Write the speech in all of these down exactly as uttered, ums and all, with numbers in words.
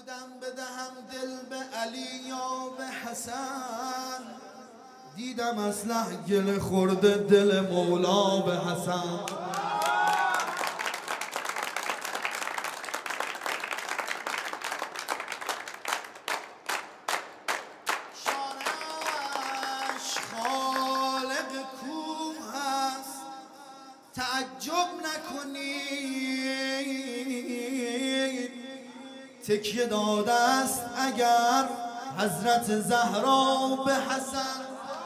رفتم بدهم دل به علی یا به حسن، دیدم اسلح گل خورده دل مولا به حسن. شانش خالق کوه هست تعجب نکنید، تکیه داده است اگر حضرت زهرا به حسن.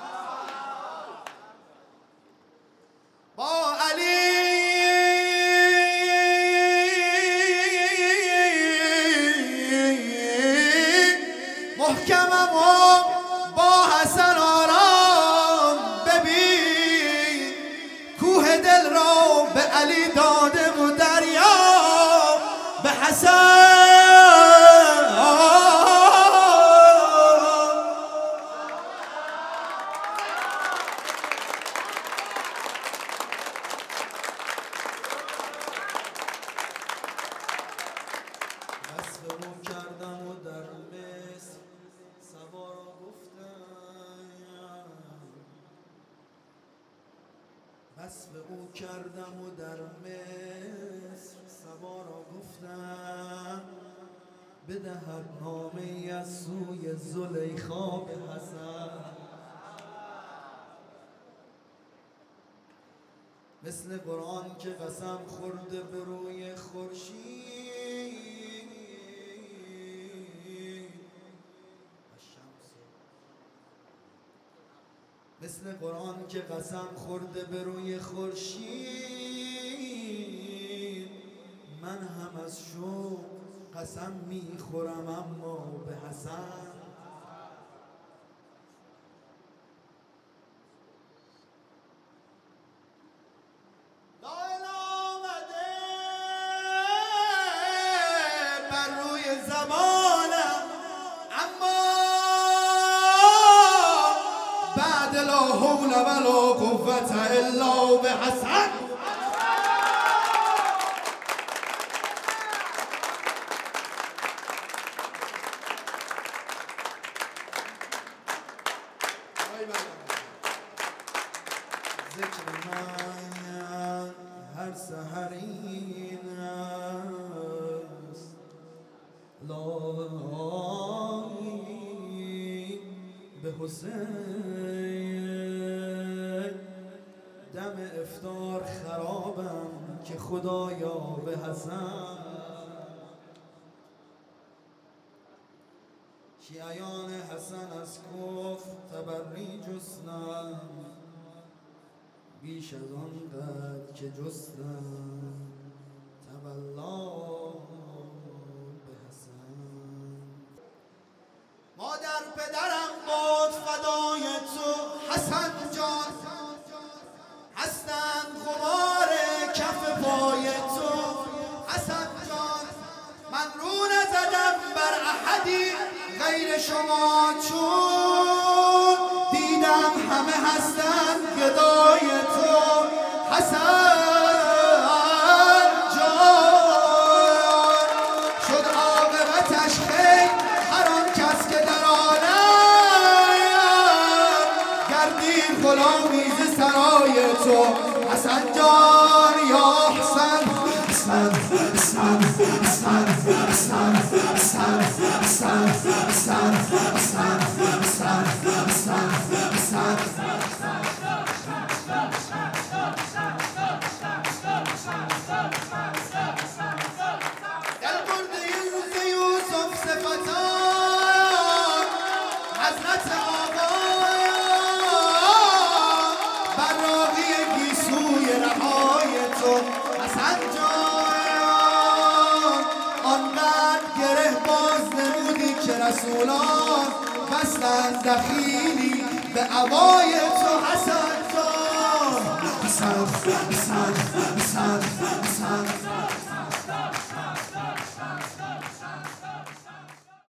با علی محکمم و با حسن آرام، ببین کوه دل را به علی داده و دریا به حسن. وصف او کردم و در مصر سوارا گفتم، وصف او کردم و در مصر سوارا گفتم، بدهد نامه‌ای از سوی زلیخا به حسن. مثل قرآن که قسم خورده به روی خورشید، مثل قرآن که قسم خورده به روی خورشید، من هم از شوق قسم میخورم اما به حسن. لا حول ولا قوة الا بحسن. ذکر من هر سحر این است، لایی به حسین، دم افطار خرابم که خدایا به حسن. شیعیان حسن از کفر تبری جستن، بیش از آن قد که جستن تولا به حسن. مادر پدرم باد فدای تو حسن جان، هستند غبار کف پای تو حسن جان. من رو نزدم بر احدی غیر شما، چون دیدم همه هستند گدای تو حسن جان. شد عاقبتش خیر هر آن کس که در عالم گردید غلامی ز سرای تو حسن جان. یا حسن حسن حسن حسن حسن حسن حسن حسن حسن حسن حسن حسن. دل برده روز یوسف صفتان حضرت آقا، براقی گیسوی رهای تو حسن جان. آنقدر گره باز نمودی که رسولان بستند دخیلی به عبای تو حسن جان. حسن حسن حسن حسن